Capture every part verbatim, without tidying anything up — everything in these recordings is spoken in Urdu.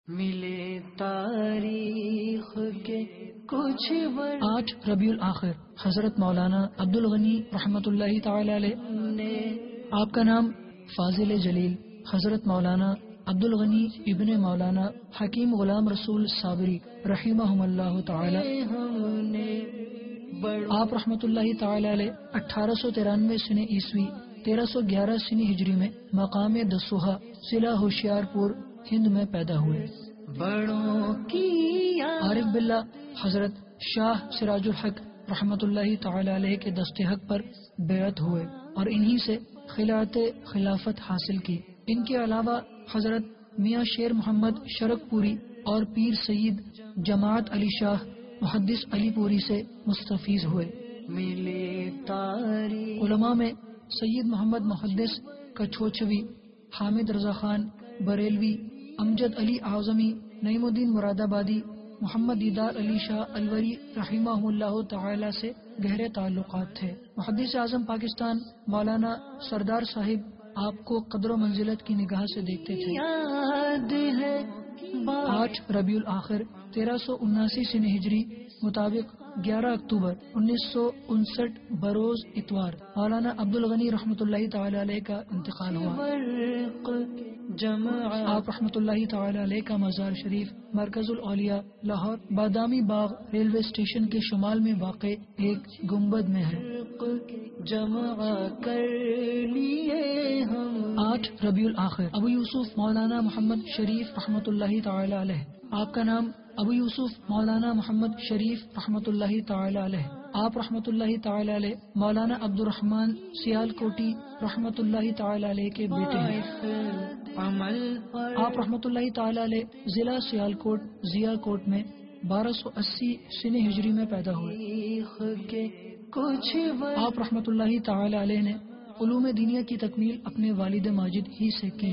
ملے تاریخ کے کچھ آٹھ ربیع الاخر حضرت مولانا عبد الغنی رحمۃ اللہ تعالی علیہ نے آپ کا نام فاضل جلیل حضرت مولانا عبد الغنی ابن مولانا حکیم غلام رسول صابری رحمہم اللہ تعالی ہم نے آپ رحمۃ اللہ تعالی علیہ اٹھارہ سو ترانوے سن عیسوی تیرہ سو گیارہ سن ہجری میں مقام دسوہا ضلع ہوشیار پور ہند میں پیدا ہوئے۔ بڑوں کی عارف باللہ حضرت شاہ سراج الحق رحمۃ اللہ تعالی علیہ کے دست حق پر بیعت ہوئے اور انہی سے خلعت خلافت حاصل کی۔ ان کے علاوہ حضرت میاں شیر محمد شرک پوری اور پیر سید جماعت علی شاہ محدث علی پوری سے مستفیض ہوئے۔ ملے تاریخ علماء میں سید محمد محدث کچھوچوی، حامد رضا خان بریلوی، امجد علی اعظمی، نعیم الدین مراد آبادی، محمد دیدار علی شاہ الوری رحمہ اللہ تعالی سے گہرے تعلقات تھے۔ محدث اعظم پاکستان مولانا سردار صاحب آپ کو قدر و منزلت کی نگاہ سے دیکھتے تھے۔ یاد ہے آٹھ ربیع الاخر تیرہ سو اناسی سن ہجری مطابق گیارہ اکتوبر انیس سو انسٹھ بروز اتوار مولانا عبد الغنی رحمۃ اللہ تعالی علیہ کا انتقال ہوا۔ برق جمع آپ رحمۃ اللہ تعالی علیہ کا مزار شریف مرکز الاولیاء لاہور بادامی باغ ریلوے اسٹیشن کے شمال میں واقع ایک گنبد میں ہے۔ جمع کر لیے ہم آٹھ ربیع الاخر ابو یوسف مولانا محمد شریف رحمۃ اللہ تعالی علیہ آپ کا نام ابو یوسف مولانا محمد شریف رحمۃ اللہ تعالی علیہ آپ رحمۃ اللہ تعالی علیہ مولانا عبد الرحمن سیال کوٹی رحمۃ اللہ تعالی علیہ کے بیٹے ہیں۔ عمل پر آپ رحمۃ اللہ تعالی علیہ ضلع سیال کوٹ ضیا کوٹ میں بارہ سو اسی سن ہجری میں پیدا ہوئے۔ تاریخ کے کچھ آپ رحمۃ اللہ تعالی علیہ نے علوم دینیا کی تکمیل اپنے والد ماجد ہی سے کی۔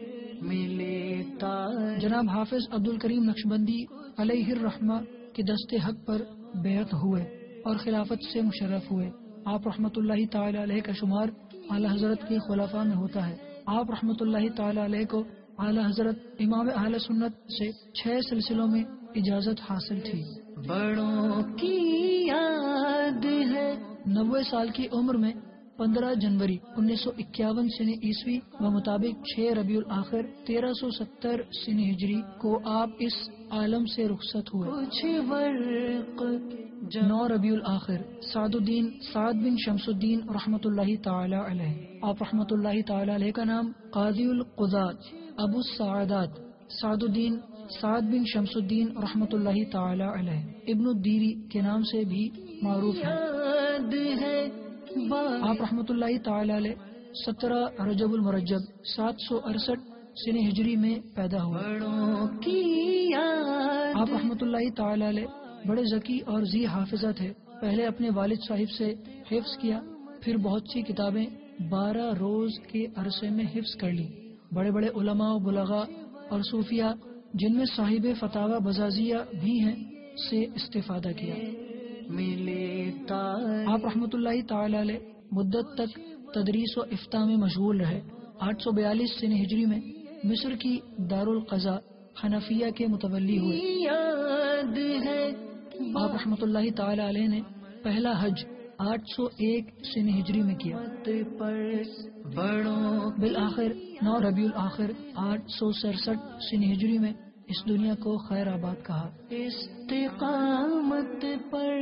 ملے تاریخ جناب حافظ عبد الکریم نقشبندی علیہ الرحمہ کے دست حق پر بیعت ہوئے اور خلافت سے مشرف ہوئے۔ آپ رحمۃ اللہ تعالی علیہ کا شمار اعلی حضرت کے خلفاء میں ہوتا ہے۔ آپ رحمۃ اللہ تعالی علیہ کو اعلی حضرت امام اہل سنت سے چھ سلسلوں میں اجازت حاصل تھی۔ بڑوں کی یاد ہے نوے سال کی عمر میں پندرہ جنوری انیس سو اکیاون سن عیسوی و مطابق چھ ربیع الاخر تیرہ سو ستر سن ہجری کو آپ اس عالم سے رخصت ہوئے۔ کچھ برق نو ربیع الاخر سعد الدین سعد بن شمس الدین رحمۃ اللہ تعالی علیہ آپ رحمۃ اللہ تعالی علیہ کا نام قاضی القضات ابو السعادات سعد الدین سعد بن شمس الدین رحمۃ اللہ تعالی علیہ ابن الدیری کے نام سے بھی معروف ہے۔ یاد ہے آپ رحمۃ اللہ تعالی علیہ سترہ رجب المرجب سات سو اڑسٹھ سن ہجری میں پیدا ہوئے۔ بڑوں کی یاد آپ رحمۃ اللہ تعالی علیہ بڑے ذکی اور ذی حافظہ تھے۔ پہلے اپنے والد صاحب سے حفظ کیا، پھر بہت سی کتابیں بارہ روز کے عرصے میں حفظ کر لی۔ بڑے بڑے علماء و بلغاء اور صوفیاء جن میں صاحب فتاوی بزازیہ بھی ہیں سے استفادہ کیا۔ ملے تاریخ آپ رحمۃ اللہ تعالی علیہ مدت تک تدریس و افتاء میں مشغول رہے۔ آٹھ سو بیالیس سن ہجری میں مصر کی دارالقضاء حنفیہ کے متولی ہوئے۔ یاد ہے آپ رحمۃ اللہ تعالی علیہ نے پہلا حج آٹھ سو ایک سن ہجری میں کیا۔ بات پر بڑوں بالآخر نو ربیع الاخر آٹھ سو سڑسٹھ سن ہجری میں اس دنیا کو خیر آباد کہا۔ استقامت پر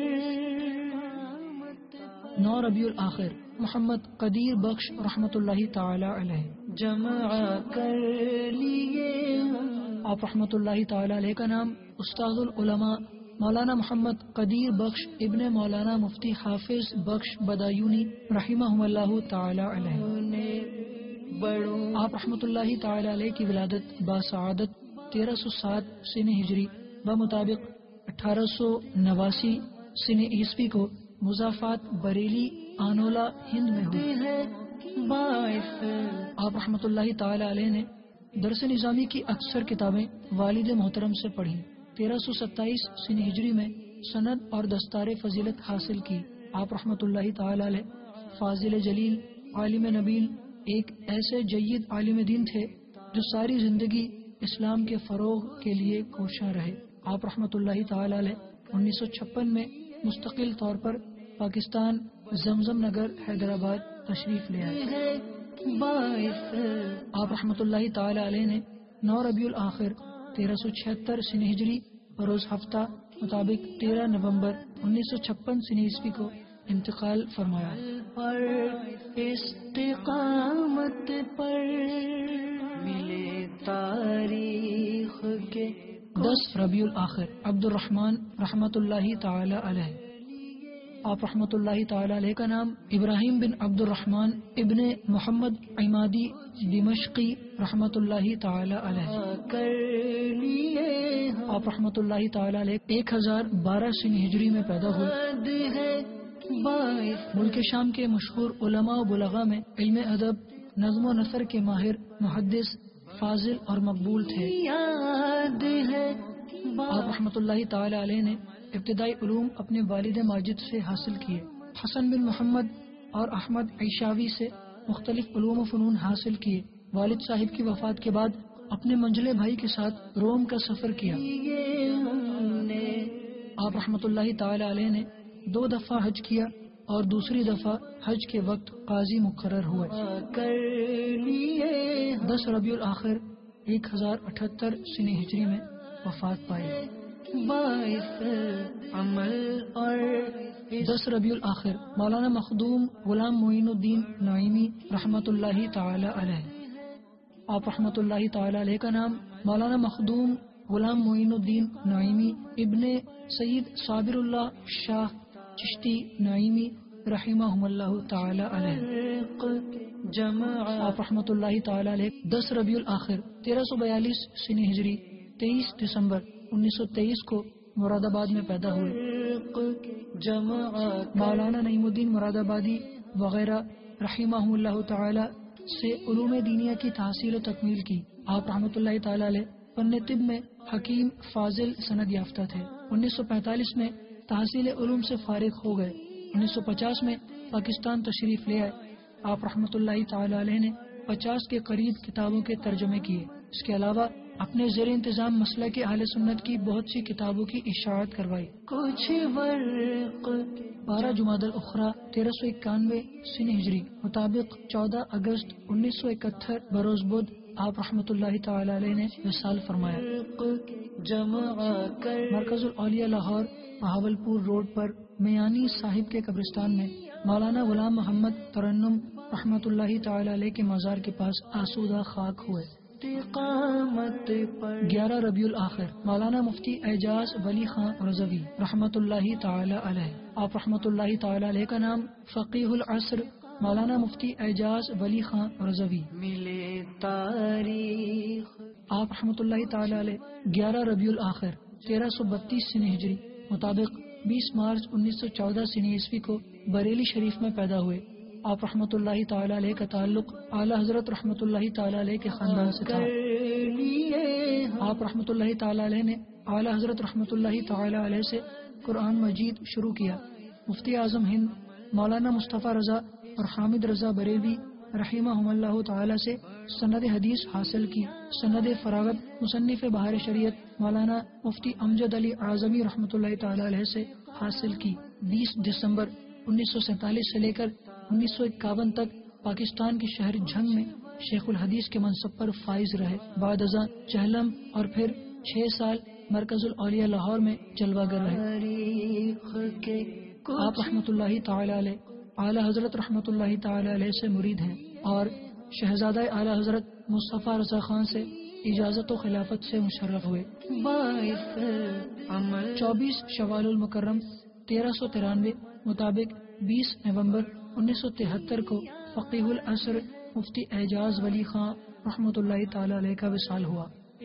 نو ربیع الاخر محمد قدیر بخش رحمۃ اللہ تعالی علیہ جمع کر لیے ہم آپ رحمۃ اللہ تعالی علیہ کا نام استاد العلماء مولانا محمد قدیر بخش ابن مولانا مفتی حافظ بخش بدایونی رحمہ اللہ تعالی علیہ نے بڑوں آپ رحمۃ اللہ تعالی علیہ کی ولادت باسعادت تیرہ سو سات سن ہجری بمطابق اٹھارہ سو نواسی سن عیسوی کو مضافات بریلی آنولا ہند میں ہوئی۔ ہے باعث آپ رحمۃ اللہ تعالی علیہ نے درس نظامی کی اکثر کتابیں والد محترم سے پڑھی۔ تیرہ سو ستائیس سن ہجری میں سند اور دستار فضیلت حاصل کی۔ آپ رحمۃ اللہ تعالی علیہ فاضل جلیل عالم نبیل ایک ایسے جید عالم دین تھے جو ساری زندگی اسلام کے فروغ کے لیے کوشاں رہے۔ آپ رحمۃ اللہ تعالی علیہ انیس سو چھپن میں مستقل طور پر پاکستان زمزم نگر حیدرآباد تشریف لے آئے۔ آپ رحمۃ اللہ تعالی علیہ نے نو ربیع الاخر تیرہ سو چھہتر سن ہجری بروز ہفتہ مطابق تیرہ نومبر انیس سو چھپن سن عیسوی کو انتقال فرمایا۔ پر استقامت پر ملے تاریخ کے دس ربیع الاخر عبد الرحمن رحمۃ اللہ تعالی علیہ۔ آپ رحمۃ اللہ تعالی علیہ کا نام ابراہیم بن عبد الرحمن ابن محمد عمادی دمشقی رحمۃ اللہ تعالی علیہ۔ کر لیے آپ رحمۃ اللہ تعالی علیہ ایک ہزار بارہ سن ہجری میں پیدا ہوئے۔ حد ہے باعث ملک شام کے مشہور علماء و بلغاء میں علم ادب، نظم و نثر کے ماہر، محدث، فاضل اور مقبول تھے۔ یاد ہے آپ رحمۃ اللہ تعالی علیہ نے ابتدائی علوم اپنے والد ماجد سے حاصل کیے۔ حسن بن محمد اور احمد عیشاوی سے مختلف علوم و فنون حاصل کیے۔ والد صاحب کی وفات کے بعد اپنے منجلے بھائی کے ساتھ روم کا سفر کیا۔ آپ رحمۃ اللہ تعالی علیہ نے دو دفعہ حج کیا اور دوسری دفعہ حج کے وقت قاضی مقرر ہوئے۔ کر لیے دس ربیع الاخر ایک ہزار اٹھہتر سن ہجری میں وفات پائی۔ باعث عمل اور دس ربیع الاخر مولانا مخدوم غلام معین الدین نعیمی رحمۃ اللہ تعالی علیہ۔ آپ رحمۃ اللہ تعالی علیہ کا نام مولانا مخدوم غلام معین الدین نعیمی ابن سید صابر اللہ شاہ چشتی نعیمی رحمہ اللہ تعالی علیہ۔ جمع آپ رحمۃ اللہ تعالی علیہ دس ربیع الاخر تیرہ سو بیالیس سن ہجری تیئیس دسمبر انیس سو تیئیس کو مراد آباد میں پیدا ہوئے۔ جمع مولانا نعیم الدین مراد آبادی وغیرہ رحمہ اللہ تعالی سے علوم دینیہ کی تحصیل و تکمیل کی۔ آپ رحمۃ اللہ تعالی علیہ فن طب میں حکیم فاضل سند یافتہ تھے۔ انیس سو پینتالیس میں تحصیل علوم سے فارغ ہو گئے۔ انیس سو پچاس میں پاکستان تشریف لے آئے۔ آپ رحمۃ اللہ تعالی علیہ نے پچاس کے قریب کتابوں کے ترجمے کیے۔ اس کے علاوہ اپنے زیر انتظام مسلک کے اہل سنت کی بہت سی کتابوں کی اشاعت کروائی۔ کچھ ورق بارہ جمادی الاخری تیرہ سو اکانوے سن ہجری مطابق چودہ اگست انیس سو اکہتر بروز بدھ آپ رحمۃ اللہ تعالی علیہ نے وصال فرمایا۔ جمع کر مرکز الاولیاء لاہور بہاول پور روڈ پر میانی صاحب کے قبرستان میں مولانا غلام محمد ترنم رحمۃ اللہ تعالی علیہ کے مزار کے پاس آسودہ خاک ہوئے۔ استقامت پر گیارہ ربیع الاخر مولانا مفتی اعجاز ولی خان رضوی رحمۃ اللہ تعالی علیہ۔ آپ رحمۃ اللہ تعالی علیہ کا نام فقیہ العصر مولانا مفتی اعجاز ولی خان رضوی۔ ملے تاریخ آپ رحمۃ اللہ تعالی علیہ گیارہ ربیع الاخر تیرہ سو بتیس سن ہجری مطابق بیس مارچ انیس سو چودہ سن عیسوی کو بریلی شریف میں پیدا ہوئے۔ آپ رحمۃ اللہ تعالی علیہ کا تعلق اعلیٰ حضرت رحمۃ اللہ تعالی علیہ کے خاندان سے تھا۔ کر لیے آپ رحمۃ اللہ تعالی علیہ نے اعلیٰ حضرت رحمۃ اللہ تعالی علیہ سے قرآن مجید شروع کیا۔ مفتی اعظم ہند مولانا مصطفیٰ رضا اور حامد رضا بریلوی رحمہ اللہ تعالی سے سند حدیث حاصل کی۔ سند فراغت مصنف بہار شریعت مولانا مفتی امجد علی اعظمی رحمۃ اللہ تعالی علیہ سے حاصل کی۔ بیس دسمبر انیس سو سینتالیس سے لے کر انیس سو اکاون تک پاکستان کے شہر جھنگ میں شیخ الحدیث کے منصب پر فائز رہے۔ بعد ازاں چہلم اور پھر چھ سال مرکز الاولیاء لاہور میں جلوہ گر رہے۔ تاریخ کے آپ رحمۃ اللہ تعالی علیہ اعلیٰ حضرت رحمۃ اللہ تعالی علیہ سے مرید ہیں اور شہزادہ اعلیٰ حضرت مصطفیٰ رضا خان سے اجازت و خلافت سے مشرف ہوئے۔ باعث عمل چوبیس شوال المکرم تیرہ سو ترانوے مطابق بیس نومبر انیس سو تہتر کو فقیہ العصر مفتی اعجاز ولی خان رحمۃ اللہ تعالی علیہ کا وصال ہوا۔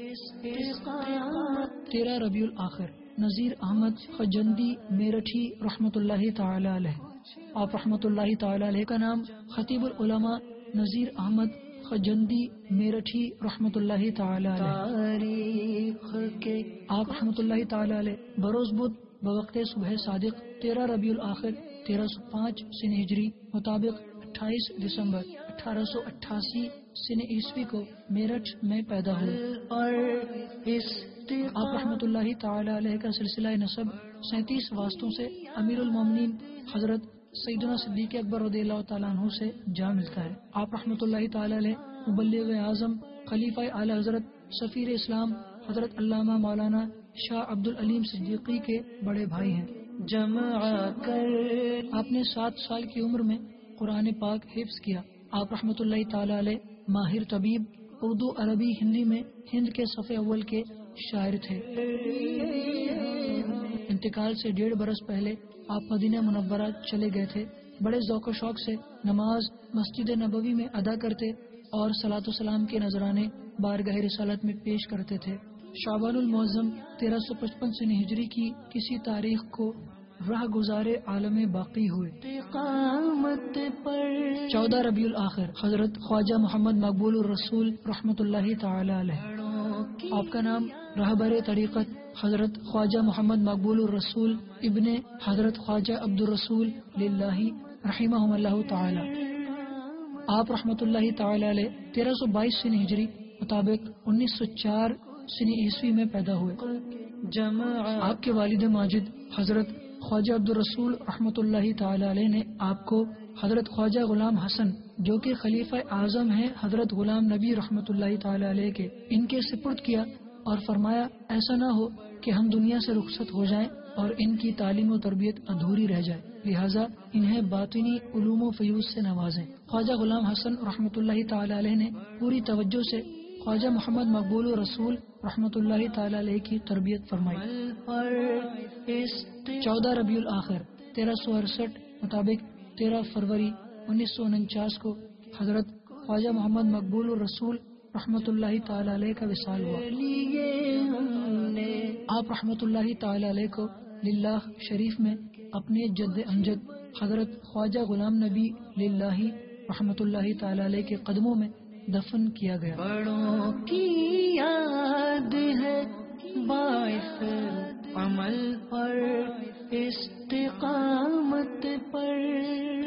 استقامت تیرہ ربیع الاخر نذیر احمد خجندی میرٹھی رحمۃ اللہ تعالی علیہ۔ آپ رحمۃ اللہ تعالی علیہ کا نام خطیب العلماء نذیر احمد خجندی میرٹھی رحمۃ اللہ تعالی علیہ۔ تاریخ کے آپ رحمۃ اللہ تعالی علیہ بروز بدھ بوقت صبح صادق تیرہ ربیع الاخر تیرہ سو پانچ سن ہجری مطابق اٹھائیس دسمبر اٹھارہ سو اٹھاسی سن عیسوی کو میرٹھ میں پیدا ہوئے۔ اور آپ رحمۃ اللہ تعالی علیہ کا سلسلہ نسب سینتیس واسطوں سے امیر المومنین حضرت سیدنا صدیق اکبر رضی اللہ تعالیٰ عنہ سے جا ملتا ہے۔ آپ رحمۃ اللہ تعالی علیہ مبلغ اعظم خلیفہ اعلی حضرت سفیر اسلام حضرت علامہ مولانا شاہ عبد العلیم صدیقی کے بڑے بھائی ہیں۔ جمع کر آپ نے سات سال کی عمر میں قرآن پاک حفظ کیا۔ آپ رحمۃ اللہ تعالی علیہ ماہر طبیب، اردو عربی ہندی میں ہند کے صف اول کے شاعر تھے۔ انتقال سے ڈیڑھ برس پہلے آپ مدینہ منورہ چلے گئے تھے۔ بڑے ذوق و شوق سے نماز مسجد نبوی میں ادا کرتے اور صلاۃ و سلام کے نذرانے بارگاہ رسالت میں پیش کرتے تھے۔ شعبان المعظم تیرہ سو پچپن سن ہجری کی کسی تاریخ کو راہ گزارے عالم باقی ہوئے۔ استقامت پر چودہ ربیع الاخر حضرت خواجہ محمد مقبول الرسول رحمۃ اللہ تعالی علیہ۔ آپ کا نام رہبر طریقت حضرت خواجہ محمد مقبول الرسول ابن حضرت خواجہ عبد الرسول للہ رحمہ اللہ تعالی۔ آپ رحمۃ اللہ تعالی علیہ تیرہ سو بائیس سن ہجری مطابق انیس سو چار سن عیسوی میں پیدا ہوئے۔ جمع آپ کے والد ماجد حضرت خواجہ عبد الرسول رحمۃ اللہ تعالی علیہ نے آپ کو حضرت خواجہ غلام حسن جو کہ خلیفہ اعظم ہیں حضرت غلام نبی رحمۃ اللہ تعالی علیہ کے ان کے سپرد کیا اور فرمایا ایسا نہ ہو کہ ہم دنیا سے رخصت ہو جائیں اور ان کی تعلیم و تربیت ادھوری رہ جائے، لہٰذا انہیں باطنی علوم و فیوز سے نوازیں۔ خواجہ غلام حسن رحمۃ اللہ تعالی علیہ نے پوری توجہ سے خواجہ محمد مقبول رسول رحمۃ اللہ تعالی علیہ کی تربیت فرمائی۔ اور چودہ ربیع الاخر تیرہ سو اڑسٹھ مطابق تیرہ فروری انیس سو انچاس کو حضرت خواجہ محمد مقبول الرسول رحمۃ اللہ تعالی علیہ کا وصال ہوا۔ لیے ہم نے آپ رحمۃ اللہ تعالی علیہ کو للہ شریف میں اپنے جد امجد حضرت خواجہ غلام نبی للہ رحمۃ اللہ تعالی علیہ کے قدموں میں دفن کیا گیا۔ بڑوں کی یاد ہے باعث عمل اور استقامت پر